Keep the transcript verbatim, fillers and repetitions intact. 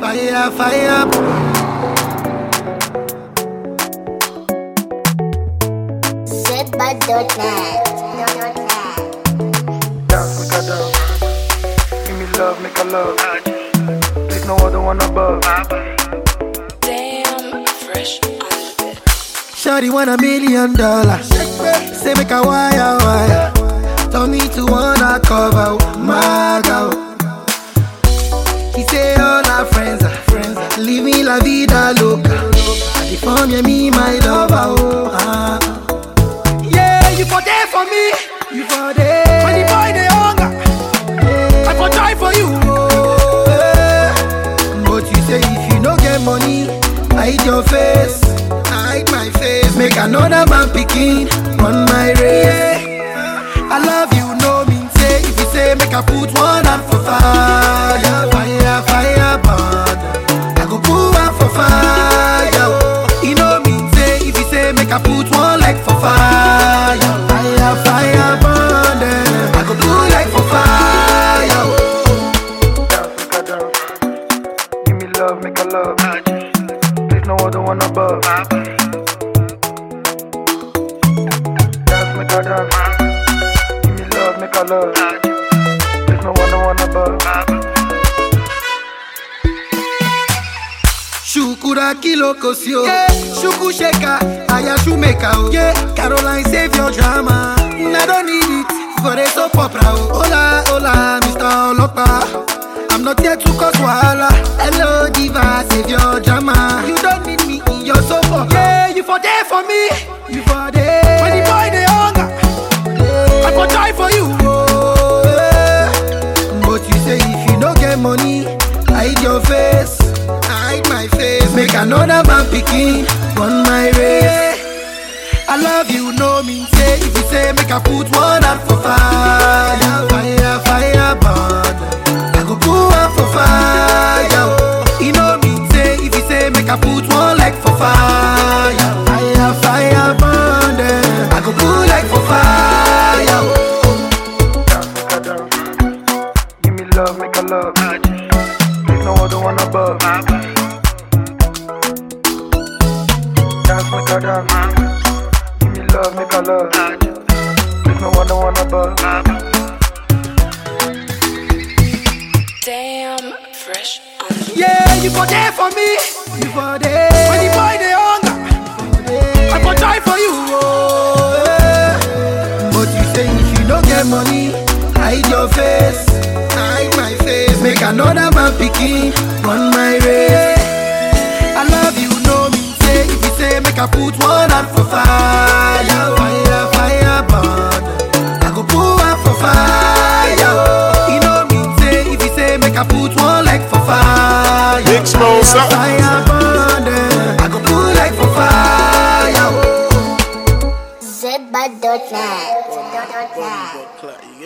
fire, fire. Zedbud dot net. Dance, make a dance. Give me love, make a love. There's no other one above. Damn, fresh on the bed. Shawty want a million dollars. Say make a wire, wire. Tell me to wanna cover my girl. She say all her friends are friends. Leave me la vida loca. And if I'm yeah, me my lover, oh ah. Yeah, you for there for me. You for there. When the boy they hunger, I for die for you. Oh, yeah. But you say if you no get money, hide your face. Hide my face. Make another man picking on my race. I love you, no mean say. If you say make I put one hand for fire, fire, fire, burn. I go put one for fire. You know mean say. If you say make I put one leg for fire, fire, fire, burn. I go put leg for fire. Dance, make a dance. Give me love, make a love. There's no other one above. Dance, make a dance. Give me love, make a love. There's no other one above. Shukura kilo kosio, yeah. Shuku sheka, aya shumeka, oh. Yeah. Caroline save your drama. I don't need it for a soap opera. Oh. Hola, hola, Mister Olopa. I'm not here to cause wahala. Hello, diva, save your drama. You don't need me in your soap opera. Yeah, you for there for me. You for there. When the boy they hunger, yeah. I for die for you. Oh, yeah. But you say if you don't get money, hide your face. Hide my face. Make another man picking on my race. I love you, no mean say. If you say make I put one hand for fire, fire, fire, burn. I go put one for fire. You know mean say. If you say make I put one leg for fire, fire, fire, burn. I go put leg for fire. Dance, make a dance. Give me love, make a love. There's no other one above. Dance, make a dance. Give me love, make a love. There's no other one above. Damn, fresh on the Yeah, you for there for me. You for there. When the boy they hunger, I for die for you. Oh, yeah. But you say if you don't get money, hide your face. Hide my face. Make another man picking on my race. I love you, no mean say. If you say make I put one hand for fire, fire, fire, burn. I go put one for fire. You know mean say. If you say make I put one leg for fire, Big Smoke, fire, something. fire, burn. I go put leg for fire. Zedbud dot net.